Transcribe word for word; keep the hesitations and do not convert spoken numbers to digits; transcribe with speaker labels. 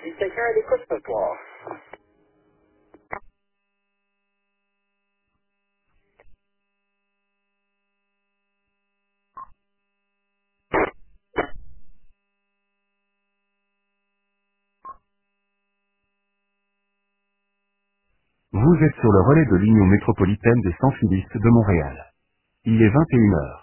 Speaker 1: Si quelqu'un a l'écoute ce soir.
Speaker 2: Vous êtes sur le relais de l'Union métropolitaine des Sans-Filistes de Montréal. Il est vingt et une heures.